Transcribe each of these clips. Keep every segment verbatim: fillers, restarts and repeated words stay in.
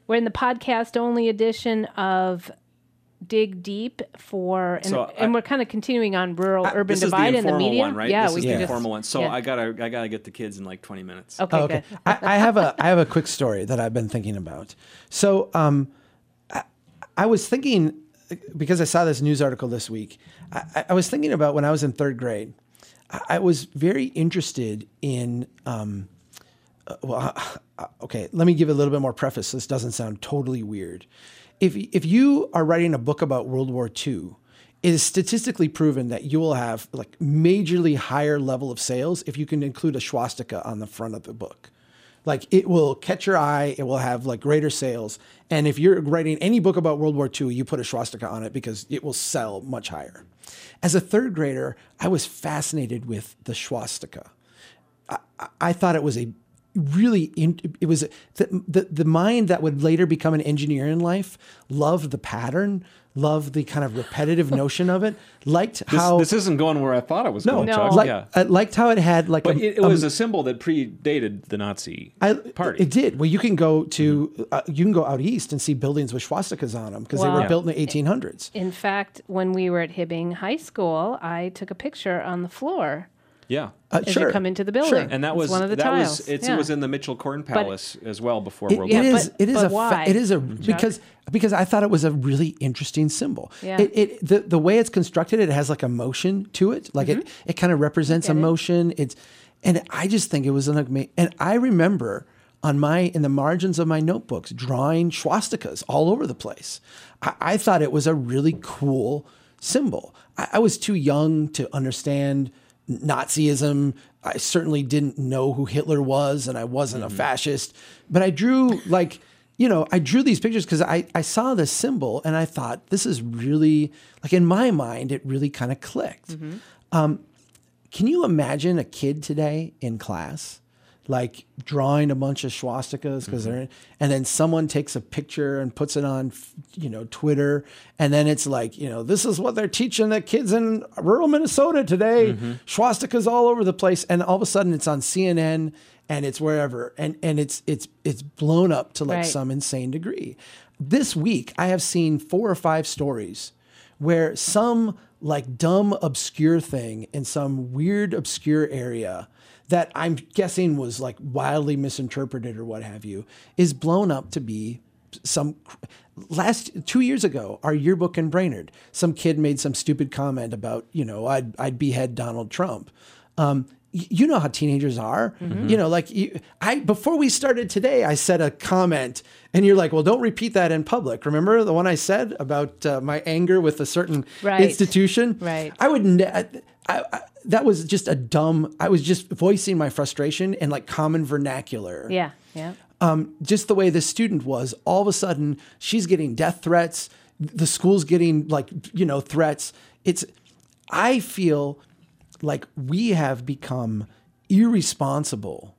we're in the podcast only edition of Dig Deep for, and, So and I- we're kind of continuing on rural I- urban this is divide the in the informal media. one, right? Yeah, this we is can the just, informal one. So yeah. I gotta, I gotta get the kids in like twenty minutes. Okay, Oh, okay. good. I, I have a I have a quick story that I've been thinking about. So um, I, I was thinking, because I saw this news article this week, I, I was thinking about when I was in third grade. I, I was very interested in. Um, uh, well, uh, okay, let me give a little bit more preface. So this doesn't sound totally weird. If if you are writing a book about World War Two, it is statistically proven that you will have like majorly higher level of sales if you can include a swastika on the front of the book. Like it will catch your eye, it will have like greater sales. And if you're writing any book about World War Two, you put a swastika on it because it will sell much higher. As a third grader, I was fascinated with the swastika. I, I thought it was a really, in, it was the, the, the mind that would later become an engineer in life, loved the pattern, loved the kind of repetitive notion of it, liked This, how... this isn't going where I thought it was no, going, No. Chuck. like, yeah. uh, liked how it had like But a, it, it was a symbol that predated the Nazi I, party. It did. Well, you can go to uh, you can go out east and see buildings with swastikas on them because they Well- were built in the eighteen hundreds. In fact, when we were at Hibbing High School, I took a picture on the floor yeah. Uh, as sure, you come into the sure. building. And that It's was one of the that tiles. was it's, Yeah. it was in the Mitchell Corn Palace as well before It, World it War Yeah, Two. is. but- It is but a. Fa- why? it is a because because I thought it was a really interesting symbol. Yeah. It, it the the way it's constructed, it has like a motion to it. Like it it kind of represents I get it. emotion. It's and I just think it was an amazing. And I remember on my in the margins of my notebooks drawing swastikas all over the place. I, I thought it was a really cool symbol. I, I was too young to understand Nazism. I certainly didn't know who Hitler was, and I wasn't a fascist. But I drew like, you know, I drew these pictures because I, I saw this symbol and I thought this is really like in my mind it really kind of clicked. Um, can you imagine a kid today in class like drawing a bunch of swastikas because they're in, and then someone takes a picture and puts it on, you know, Twitter, and then it's like, you know, this is what they're teaching the kids in rural Minnesota today. Swastikas all over the place, and all of a sudden it's on C N N and it's wherever, and and it's it's it's blown up to like Right. some insane degree. This week I have seen four or five stories where some like dumb obscure thing in some weird obscure area that I'm guessing was like wildly misinterpreted or what have you, is blown up to be some last two years ago, our yearbook in Brainerd, some kid made some stupid comment about, you know, I'd, I'd behead Donald Trump. Um, y- you know how teenagers are, you know, like you, I, before we started today, I said a comment and you're like, well, don't repeat that in public. Remember the one I said about uh, my anger with a certain Right. institution? Right. I would, ne- I, I, that was just a dumb, I was just voicing my frustration in like common vernacular. Yeah, yeah. Um, just the way the student was, all of a sudden she's getting death threats. The school's getting like, you know, threats. It's, I feel like we have become irresponsible.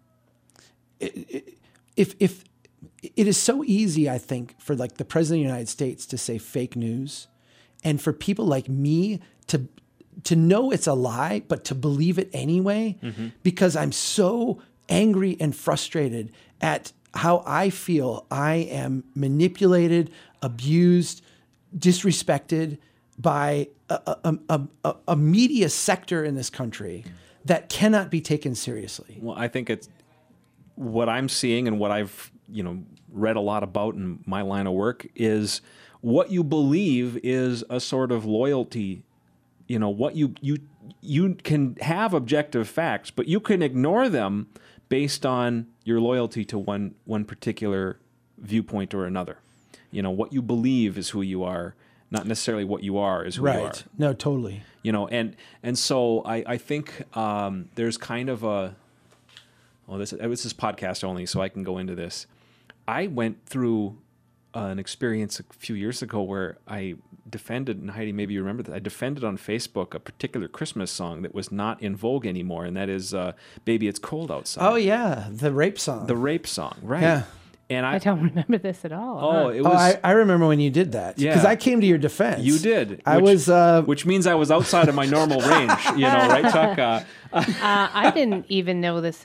If, if it is so easy, I think, for like the president of the United States to say fake news and for people like me to, to know it's a lie, but to believe it anyway, because I'm so angry and frustrated at how I feel I am manipulated, abused, disrespected by a, a, a, a, a media sector in this country that cannot be taken seriously. Well, I think it's what I'm seeing and what I've, you know, read a lot about in my line of work is what you believe is a sort of loyalty. You know, what you you you can have objective facts, but you can ignore them based on your loyalty to one one particular viewpoint or another. You know, what you believe is who you are, not necessarily what you are is who you are. Right. No, totally. You know, and and so I I think um, there's kind of a well, this it was this podcast only, so I can go into this. I went through uh, an experience a few years ago where I defended, and Heidi, maybe you remember that, I defended on Facebook a particular Christmas song that was not in vogue anymore, and that is uh, Baby It's Cold Outside. Oh, yeah. The rape song. The rape song, right. Yeah. And I, I don't remember this at all. oh, huh? it Oh, was, I, I remember when you did that. Yeah. Because I came to your defense. you did. I which- was... Uh, Which means I was outside of my normal range, you know, right, Chuck? Uh, Uh, I didn't even know this is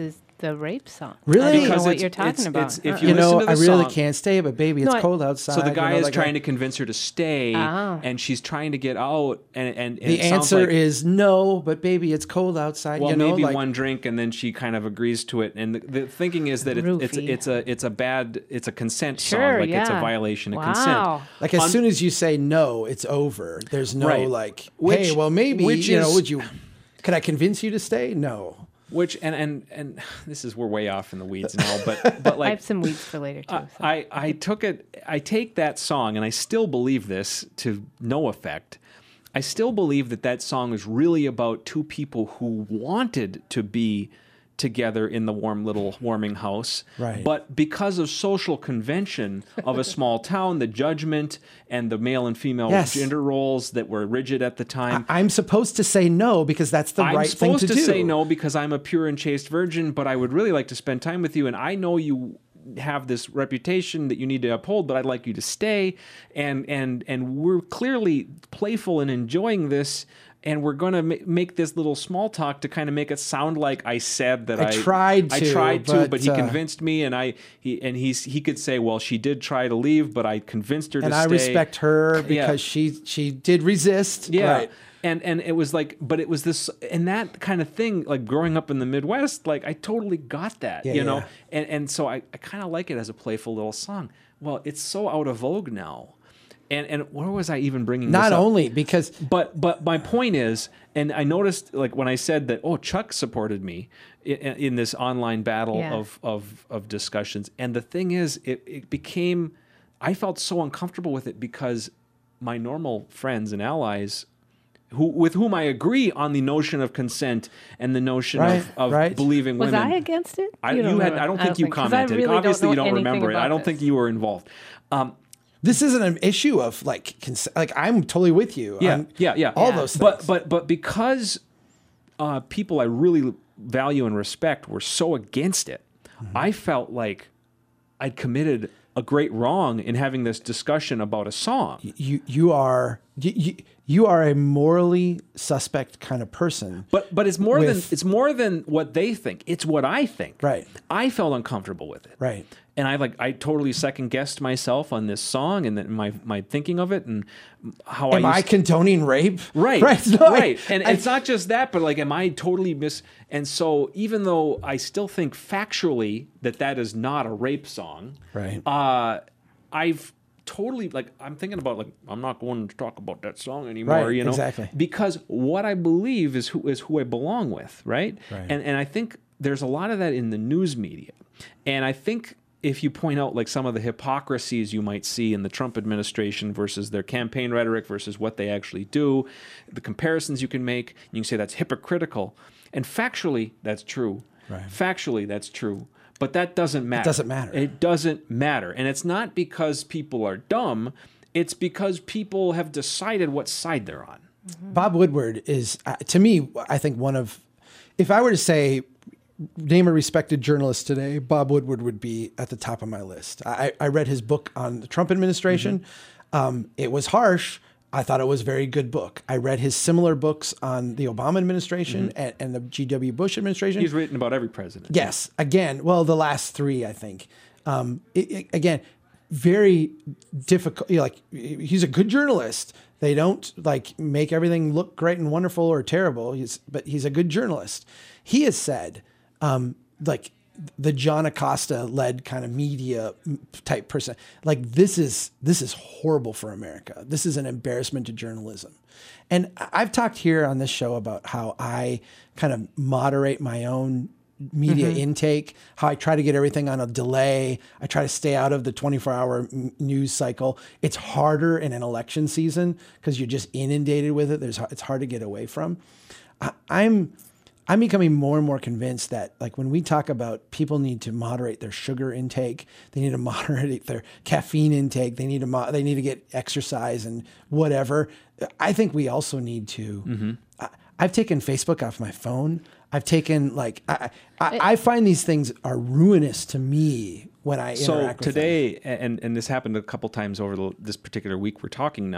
the rape song. Really? I don't Because know what it's- you're talking it's- about. it's- if Uh-uh. you You know, listen to I the really song- can't stay, but baby, it's No, I- cold outside. So the guy you know, is like trying a- to convince her to stay, Oh. and she's trying to get out. And, and, and The it sounds answer like, is no, but baby, it's cold outside. well, you know, maybe like, one drink, and then she kind of agrees to it. And the, the thinking is that it, it's Roofie. it's a it's a bad it's a consent Sure, song, like it's a yeah. violation of Wow. consent. like as On- soon as you say no, it's over. There's no Right. like, Which- hey, well, maybe which you know, is- would you? Could I convince you to stay? No. Which and and and this is we're way off in the weeds now, but but I like have some weeds for later too. I, so. I I took it. I take that song, and I still believe this to no effect. I still believe that that song is really about two people who wanted to be together in the warm little warming house. Right. But because of social convention of a small town, the judgment and the male and female Yes. gender roles that were rigid at the time. I'm supposed to say no because that's the I'm right thing supposed to, to, do. say no because I'm a pure and chaste virgin, but I would really like to spend time with you, and I know you have this reputation that you need to uphold, but I'd like you to stay, and and and we're clearly playful and enjoying this, and we're going to ma- make this little small talk to kind of make it sound like I said that I I, tried I to, tried to, but, but he uh, convinced me, and I he and he's he could say, well, she did try to leave, but I convinced her and to I stay. respect her because Yeah. she she did resist. Yeah. Right. And and it was like, but it was this and that kind of thing, like growing up in the Midwest, like I totally got that, Yeah, you know? yeah. And and so I, I kind of like it as a playful little song. Well, it's so out of vogue now. And and where was I even bringing Not this up? only because But but my point is, and I noticed like when I said that, oh, Chuck supported me in, in this online battle Yeah. of, of of discussions, and the thing is, it, it became, I felt so uncomfortable with it because my normal friends and allies, who with whom I agree on the notion of consent and the notion Right, of, of right. believing Was women. I against it? I, You you, don't had. know. I don't think you 'cause I commented. really don't Obviously, know you don't anything remember it. I about don't this. think you were involved. Um, this isn't an issue of like cons- like I'm totally with you. Yeah, on yeah, yeah. All Yeah. those things. But but but because uh, people I really value and respect were so against it, Mm-hmm. I felt like I'd committed a great wrong in having this discussion about a song. you you are you, you, you are a morally suspect kind of person. But but it's more With- than it's more than what they think. It's what I think. Right. I felt uncomfortable with it. Right. And I like I totally second guessed myself on this song and then my my thinking of it and how Am I I used condoning rape? Right, Right. No, I- right. And I- it's not just that, but like, am I totally miss? And so, even though I still think factually that that is not a rape song, Right. Uh, I've totally like I'm thinking about like I'm not going to talk about that song anymore. Right, You know, exactly. because what I believe is who is who I belong with, right? Right. And and I think there's a lot of that in the news media, and I think. If you point out like some of the hypocrisies you might see in the Trump administration versus their campaign rhetoric versus what they actually do, the comparisons you can make, you can say that's hypocritical. And factually, that's true. Right. Factually, that's true. But that doesn't matter. doesn't matter. It doesn't matter. And it's not because people are dumb. It's because people have decided what side they're on. Bob Woodward is, uh, to me, I think one of, if I were to say, name a respected journalist today, Bob Woodward would be at the top of my list. I, I read his book on the Trump administration. Mm-hmm. Um, it was harsh. I thought it was a very good book. I read his similar books on the Obama administration and, and the G W Bush administration. Mm-hmm. He's written about every president. Yes. Again, well, the last three, I think. Um, it, it- again, very difficult. You know, like he's a good journalist. They don't like make everything look great and wonderful or terrible. He's, but he's a good journalist. He has said, um, like the John Acosta led kind of media type person, like this is this is horrible for America. This is an embarrassment to journalism. And I've talked here on this show about how I kind of moderate my own media Mm-hmm. intake, how I try to get everything on a delay. I try to stay out of the twenty-four hour m- news cycle. It's harder in an election season because you're just inundated with it. There's it's hard to get away from. I, I'm I'm becoming more and more convinced that like when we talk about people need to moderate their sugar intake, they need to moderate their caffeine intake, they need to mo- they need to get exercise and whatever. I think we also need to. Mm-hmm. I, I've taken Facebook off my phone. I've taken like I, I, I find these things are ruinous to me when I So interact with them. today, and and this happened a couple times over the, this particular week we're talking now.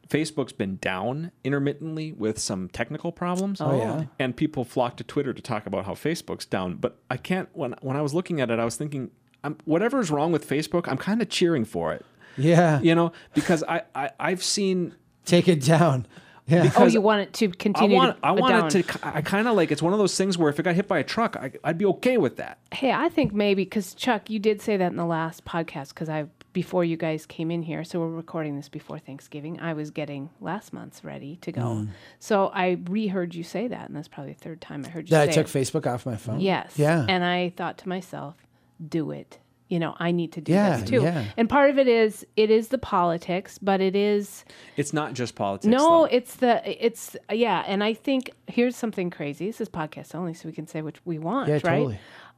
Facebook's been down intermittently with some technical problems. Oh, yeah. And people flock to Twitter to talk about how Facebook's down. But I can't, when when I was looking at it, I was thinking, I'm, whatever's wrong with Facebook, I'm kind of cheering for it. Yeah. You know, because I, I, I've seen... Take it down. Yeah. Oh, you want it to I continue want, to I want down. it to, I kind of like, it's one of those things where if it got hit by a truck, I, I'd be okay with that. Hey, I think maybe, because Chuck, you did say that in the last podcast, because I, before you guys came in here, so we're recording this before Thanksgiving, I was getting last month's ready to go. Mm. So I reheard you say that, and that's probably the third time I heard you That I say took it. Facebook off my phone? Yes. Yeah. And I thought to myself, do it. You know, I need to do Yeah, this too. yeah. And part of it is, it is the politics, but it is, It's not just politics. no, though. it's the, it's, yeah. And I think, here's something crazy. This is podcast only, so we can say what we want, Yeah, right? totally.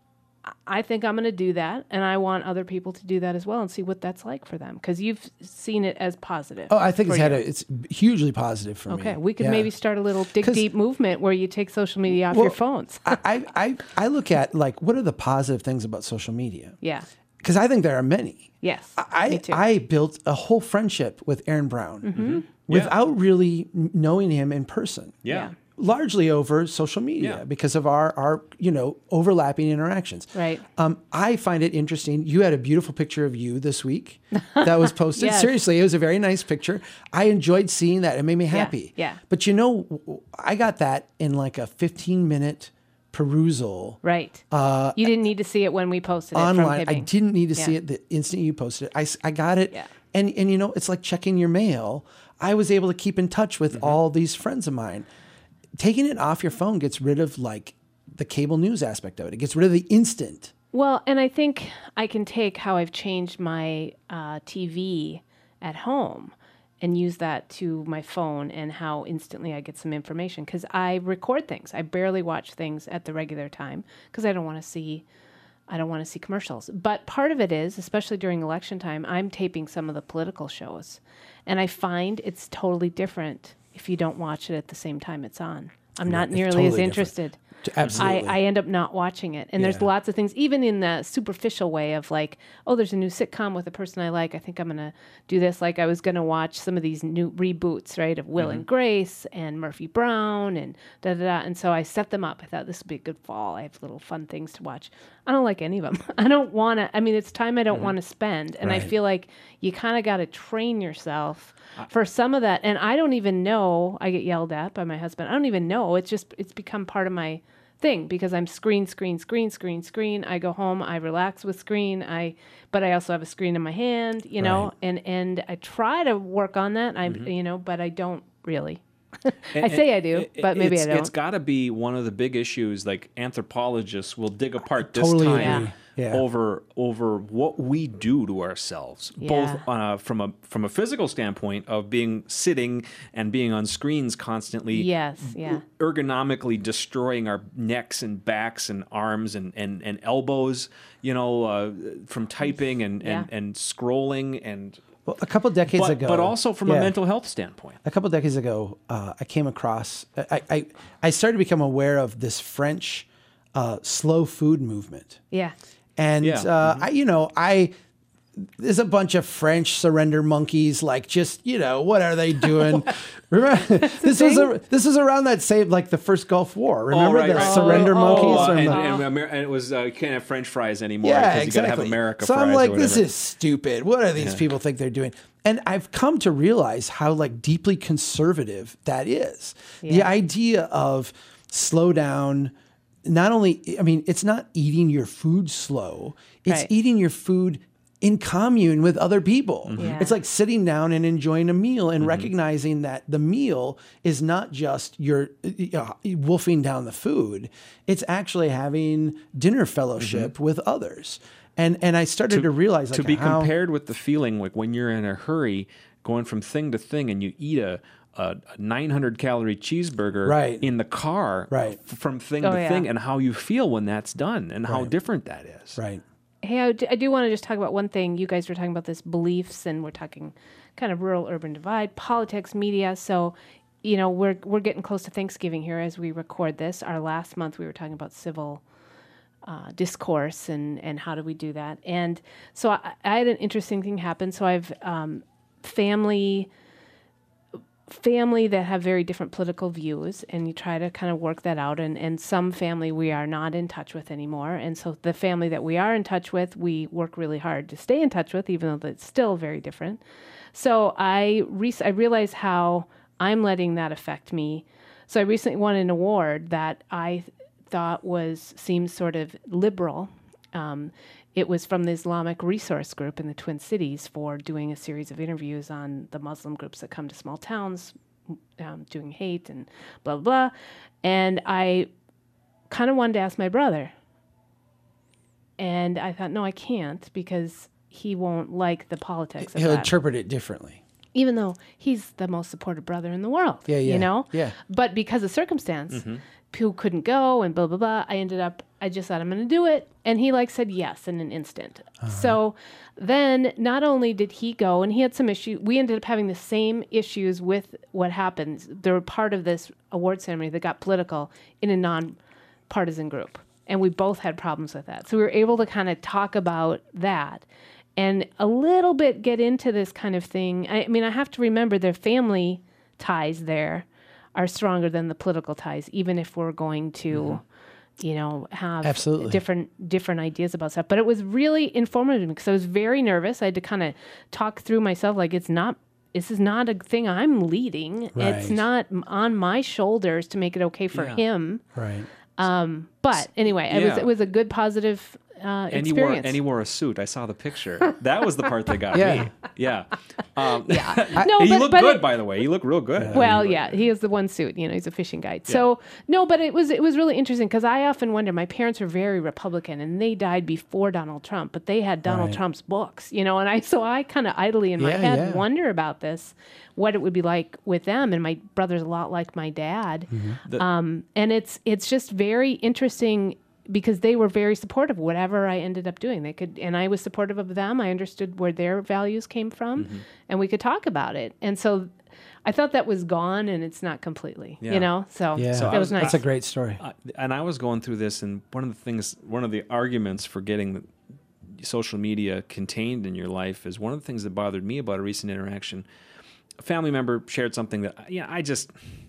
I think I'm going to do that, and I want other people to do that as well and see what that's like for them, because you've seen it as positive. Oh, I think it's for had you. a, it's hugely positive for me. Okay, we could Yeah. maybe start a little dig 'Cause- deep movement where you take social media off Well, your phones. I, I, I, I look at like, what are the positive things about social media? Yeah. Because I think there are many. Yes. I, me too. I built a whole friendship with Aaron Brown Mm-hmm. without really n- knowing him in person. Yeah. Yeah. Largely over social media Yeah. because of our, our, you know, overlapping interactions. Right. Um, I find it interesting. You had a beautiful picture of you this week that was posted. Yes. Seriously, it was a very nice picture. I enjoyed seeing that. It made me happy. yeah. But you know, w- w- I got that in like a fifteen minute perusal Right. Uh, you didn't need to see it when we posted it online. from I Hibbing. didn't need to see Yeah. it the instant you posted it. I, s- I got it. Yeah. And, and you know, it's like checking your mail. I was able to keep in touch with Mm-hmm. all these friends of mine. Taking it off your phone gets rid of like the cable news aspect of it. It gets rid of the instant. Well, and I think I can take how I've changed my uh, T V at home and use that to my phone, and how instantly I get some information, because I record things. I barely watch things at the regular time because I don't want to see I don't want to see commercials. But part of it is, especially during election time, I'm taping some of the political shows, and I find it's totally different if you don't watch it at the same time it's on. I'm not it's nearly totally as different. interested. Absolutely. I, I end up not watching it. And there's Yeah. lots of things, even in the superficial way of like, oh, there's a new sitcom with a person I like. I think I'm going to do this. Like I was going to watch some of these new reboots, right, of Will and Grace and Murphy Brown and da da da. And so I set them up. I thought this would be a good fall. I have little fun things to watch. I don't like any of them. I don't want to, I mean, it's time I don't want to spend. And I Right. feel like you kind of got to train yourself for some of that. And I don't even know, I get yelled at by my husband. I don't even know. It's just, it's become part of my thing because I'm screen, screen, screen, screen, screen. I go home, I relax with screen. I, but I also have a screen in my hand, you know, Right. and, and I try to work on that. I, Mm-hmm. you know, but I don't really. And- I say I and do, it- but maybe it's, I don't. It's got to be one of the big issues. Like anthropologists will dig apart this totally time agree. Yeah. over over what we do to ourselves, Yeah. both on a, from a from a physical standpoint of being sitting and being on screens constantly. Yes, yeah. Ergonomically destroying our necks and backs and arms and, and, and elbows, you know, uh, from typing and, and, Yeah. and scrolling and Well, a couple decades but, ago. but also from a Yeah. mental health standpoint. A couple decades ago, uh, I came across, I, I, I started to become aware of this French uh, slow food movement. Yeah. And, Yeah. uh, I, you know, I, there's a bunch of French surrender monkeys, like just, you know, what are they doing? Remember, this was, a, this was around that same, like the first Gulf War. Remember right, the right. surrender Oh, monkeys? Uh, from and, the- and, Amer- and it was uh, you can't have French fries anymore Yeah, because you got to exactly. have America so fries. I'm or like, this whatever. is stupid. What are these people think they're doing? And I've come to realize how like deeply conservative that is. The Yeah. idea of slow down. Not only, I mean, it's not eating your food slow. It's Right. eating your food in commune with other people. Yeah. It's like sitting down and enjoying a meal and recognizing that the meal is not just your uh, wolfing down the food. It's actually having dinner fellowship with others. And and I started to, realize like to be how, compared with the feeling like when you're in a hurry going from thing to thing and you eat a a nine hundred calorie cheeseburger Right. in the car Right. f- from thing Oh, to yeah. thing and how you feel when that's done and how Right. different that is. Right. Hey, I do, I do want to just talk about one thing. You guys were talking about this beliefs, and we're talking kind of rural urban divide, politics, media. So, you know, we're we're getting close to Thanksgiving here as we record this. Our last month we were talking about civil uh, discourse and and how do we do that. And so I, I had an interesting thing happen. So I've um, family family that have very different political views, and you try to kind of work that out. And, and some family we are not in touch with anymore. And so the family that we are in touch with, we work really hard to stay in touch with, even though it's still very different. So I, re- I realize how I'm letting that affect me. So I recently won an award that I thought was, seemed sort of liberal. Um, It was from the Islamic Resource Group in the Twin Cities for doing a series of interviews on the Muslim groups that come to small towns, um, doing hate and blah, blah, blah. And I kind of wanted to ask my brother. And I thought, no, I can't, because he won't like the politics of He'll that. interpret it differently. Even though he's the most supportive brother in the world. Yeah, yeah. You know? Yeah. But because of circumstance, Mm-hmm. who couldn't go and blah, blah, blah, I ended up, I just thought I'm going to do it. And he like said yes in an instant. Uh-huh. So then not only did he go, and he had some issues, we ended up having the same issues with what happened. They were part of this award ceremony that got political in a non-partisan group. And we both had problems with that. So we were able to kind of talk about that and a little bit get into this kind of thing. I, I mean, I have to remember their family ties there are stronger than the political ties, even if we're going to, mm-hmm. you know, have Absolutely. different different ideas about stuff. But it was really informative because I was very nervous. I had to kind of talk through myself, like it's not, this is not a thing I'm leading. Right. It's not on my shoulders to make it okay for Yeah. him. Right. Um, but anyway, it was Yeah. it was a good positive uh, And he wore experience. and he wore a suit. I saw the picture. That was the part that got Yeah. me. Yeah. Um, yeah. No, he but, looked but good, it- by the way. He looked real good. Well, yeah, he has the one suit. You know, he's a fishing guide. So no, but it was it was really interesting because I often wonder. My parents were very Republican, and they died before Donald Trump, but they had Donald Right. Trump's books. You know, and I so I kind of idly in my Yeah, head yeah. wonder about this, what it would be like with them. And my brother's a lot like my dad, The- um, and it's it's just very interesting. Because they were very supportive of whatever I ended up doing. They could, and I was supportive of them. I understood where their values came from, Mm-hmm. and we could talk about it. And so, I thought that was gone, and it's not completely. Yeah. You know, so, Yeah. So that I was was- nice. That's a great story. Uh, and I was going through this, and one of the things, one of the arguments for getting the social media contained in your life is one of the things that bothered me about a recent interaction. A family member shared something that, yeah, I just,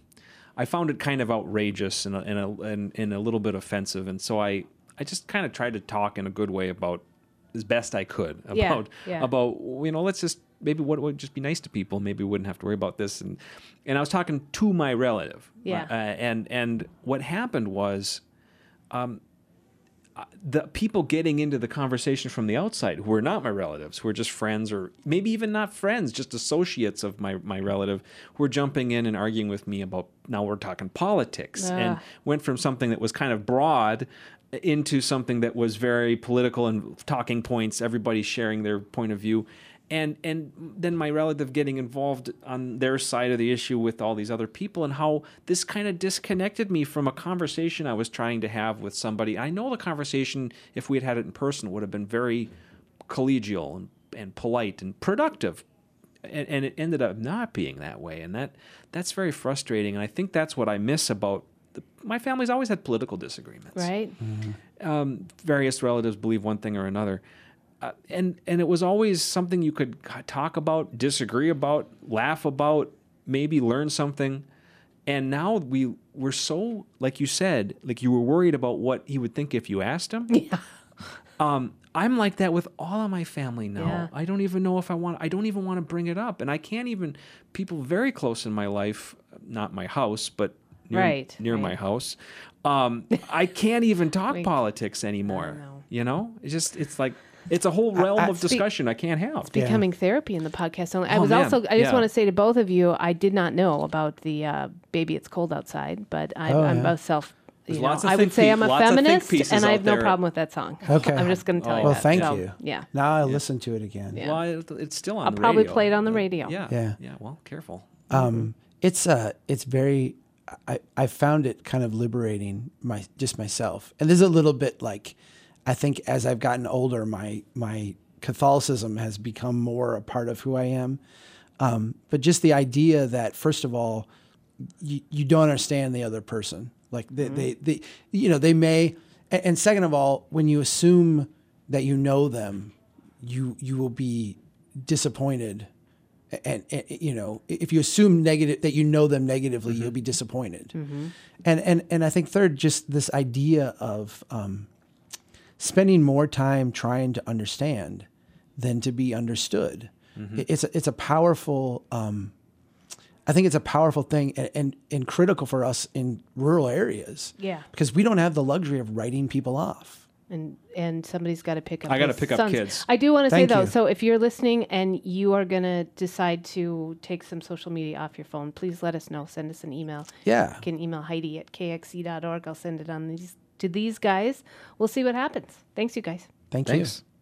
I found it kind of outrageous and a, and a, and, and a little bit offensive, and so I, I just kind of tried to talk in a good way about, as best I could, Yeah, about yeah. about you know, let's just maybe what would just be nice to people. Maybe we wouldn't have to worry about this. And and I was talking to my relative. Yeah. Uh, and and what happened was, um, uh, the people getting into the conversation from the outside who were not my relatives, who were just friends or maybe even not friends, just associates of my my relative, who were jumping in and arguing with me about, now we're talking politics, and Ah. went from something that was kind of broad into something that was very political and talking points, everybody sharing their point of view. And and then my relative getting involved on their side of the issue with all these other people, and how this kind of disconnected me from a conversation I was trying to have with somebody. I know the conversation, if we had had it in person, would have been very collegial and, and polite and productive. And, and it ended up not being that way. And that that's very frustrating. And I think that's what I miss about the, my family's always had political disagreements. right? Um, various relatives believe one thing or another. Uh, and and it was always something you could talk about, disagree about, laugh about, maybe learn something. And now we we're so, like you said, like you were worried about what he would think if you asked him. Yeah. Um, I'm like that with all of my family now. Yeah. I don't even know if I want. I don't even want to bring it up, and I can't even. People very close in my life, not my house, but near, Right, near right. my house. Um, I can't even talk Like, politics anymore. know. You know, it's just it's like it's a whole realm I- of discussion I can't have. Becoming therapy in the podcast. Only. I Oh, was man. also. I just Yeah. want to say to both of you, I did not know about the uh, "Baby It's Cold Outside," but I, Oh, I'm yeah. a self. You There's know, lots of I think would say pe- I'm a lots of think feminist, pieces and I out have no there. problem with that song. Okay. I'm just going to tell Oh. you Well, that. thank So, you. Yeah. Now I'll listen to it again. Yeah. Well, it, it's still on. I'll the probably radio. play it on the radio. Yeah, Yeah. yeah. Well, careful. Um, it's uh, it's very. I I found it kind of liberating, my just myself, and there's a little bit like, I think as I've gotten older, my my Catholicism has become more a part of who I am. Um, but just the idea that, first of all, you, you don't understand the other person. Like they, they, they, you know, they may, and, and second of all, when you assume that you know them, you you will be disappointed And, and you know, if you assume negative that you know them negatively, mm-hmm. you'll be disappointed. Mm-hmm. And and and I think third, just this idea of um, spending more time trying to understand than to be understood. Mm-hmm. It's a, it's a powerful. Um, I think it's a powerful thing and, and and critical for us in rural areas. Yeah, because we don't have the luxury of writing people off. And and somebody's got to pick up. I got to his pick sons. up kids. I do want to say Thank though, you. so if you're listening and you are gonna decide to take some social media off your phone, please let us know. Send us an email. Yeah, You can email Heidi at k x c dot org. I'll send it on these to these guys. We'll see what happens. Thanks, you guys. Thank Thanks. you.